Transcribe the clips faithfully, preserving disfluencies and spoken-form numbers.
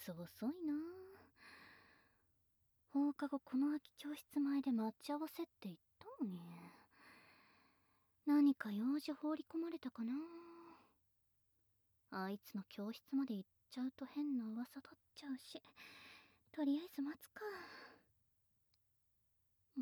つ遅いな。放課後この空き教室前で待ち合わせって言ったのに。何か用事放り込まれたかな。あいつの教室まで行っちゃうと変な噂立っちゃうし、とりあえず待つか。うん。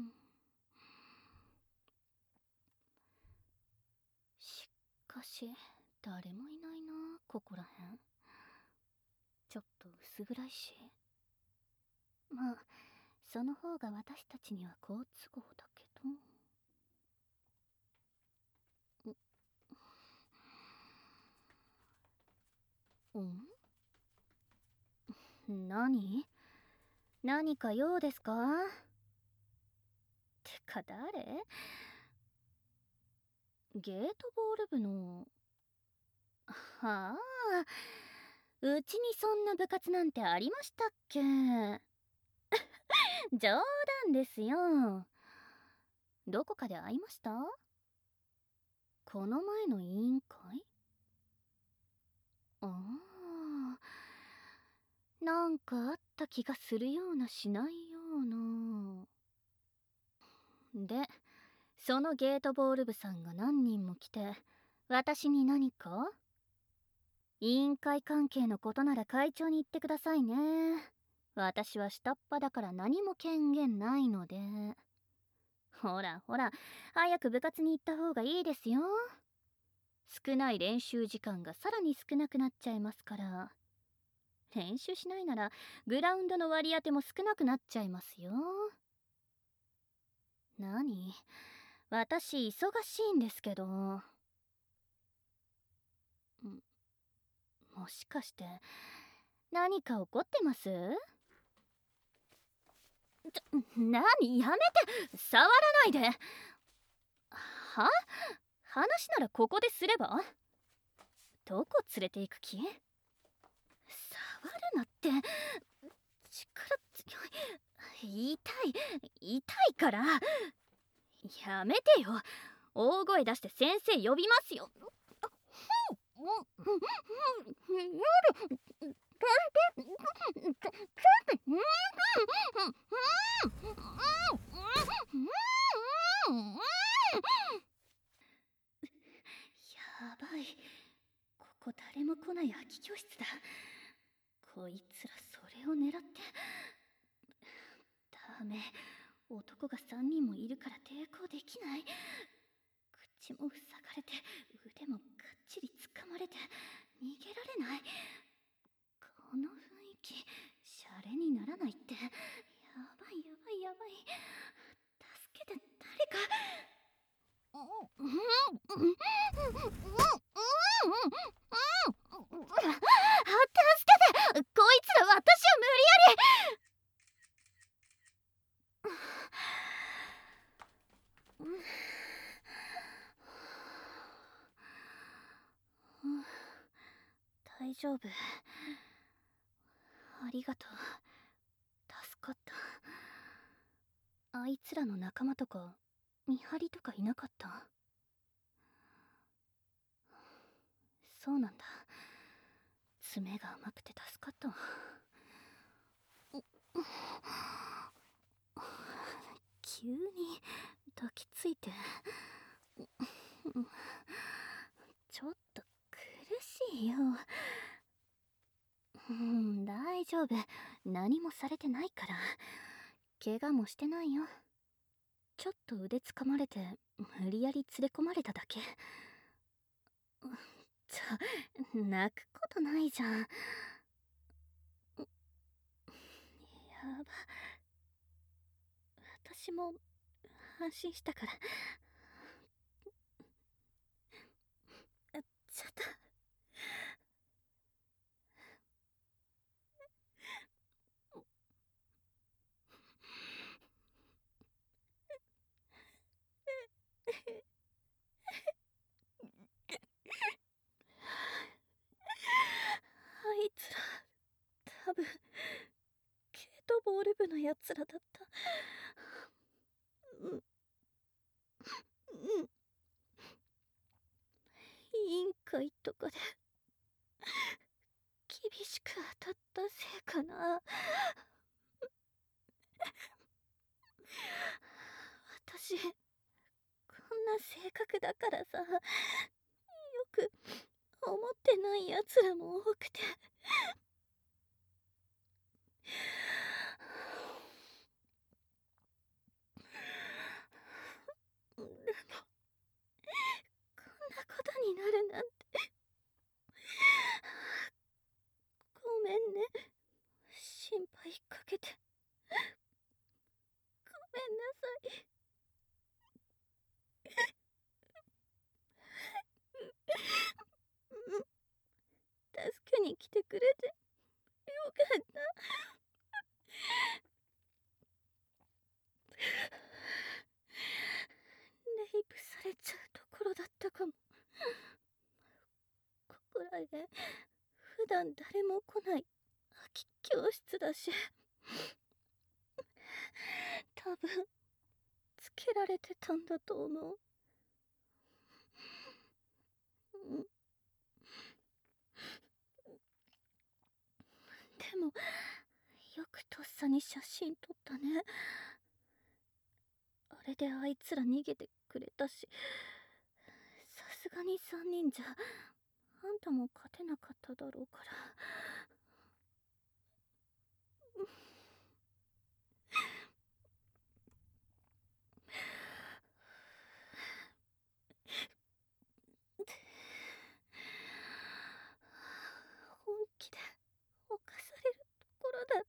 しかし誰もいないな、ここらへん。ちょっと薄暗いし。まあその方が私たちには好都合だけど。ん何何か用ですか？てか誰？ゲートボール部の。はあ、うちにそんな部活なんてありましたっけ？冗談ですよ。どこかで会いました？この前の委員会？ああ、なんかあった気がするようなしないような。で、そのゲートボール部さんが何人も来て、私に何か？委員会関係のことなら会長に言ってくださいね。私は下っ端だから何も権限ないので。ほらほら、早く部活に行った方がいいですよ。少ない練習時間がさらに少なくなっちゃいますから。練習しないならグラウンドの割り当ても少なくなっちゃいますよ。何？私忙しいんですけど。もしかして何か怒ってます？ちょ、何？やめて！触らないで！は？話ならここですれば？どこ連れて行く気？触るなって。力強い。痛い痛いから。やめてよ。大声出して先生呼びますよ。やばい、ここ誰も来ない空き教室だ。こいつらそれを狙って。ダメ、男がさんにんもいるから抵抗できない。口も塞がれて腕もがっちり掴まれて逃げられない。この雰囲気シャレにならないって。やばいやばいやばい。助けて誰か。助けて！こいつら私を無理やり。大丈夫。ありがとう。助かった。あいつらの仲間とか見張りとかいなかった？そうなんだ。爪が甘くて助かったわ。急に抱きついて。ちょっと苦しいよ。うん、大丈夫。何もされてないから。怪我もしてないよ。ちょっと腕つかまれて無理やり連れ込まれただけ。ちょ、泣くことないじゃん。やば、私も安心したから。ちょっと。あいつら多分ゲートボール部のやつらだった。うんうん。委員会とかで厳しく当たったせいかな。私、こんな性格だからさ、よく思ってないやつらも多くて。でも、こんなことになるなんて。ごめんね。心配かけて。ごめんなさい。助けに来てくれてよかった。レイプされちゃうところだったかも。ここらへん、普段誰も来ない空き教室だし、多分つけられてたんだと思う。うん。でも、よくとっさに写真撮ったね。あれであいつら逃げてくれたし、さすがにさんにんじゃあんたも勝てなかっただろうから。本気で犯されるところだった。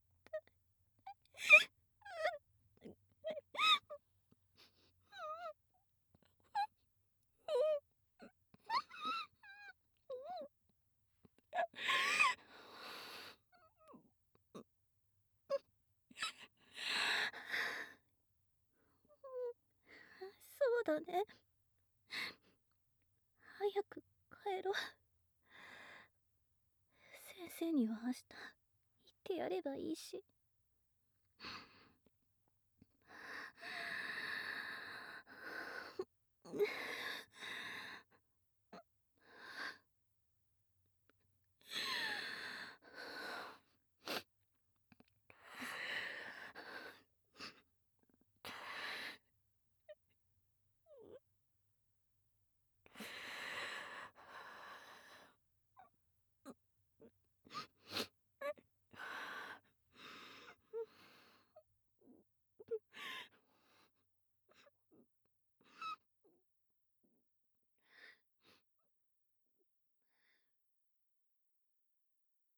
そうだね。早く帰ろう。先生には明日言ってやればいいし。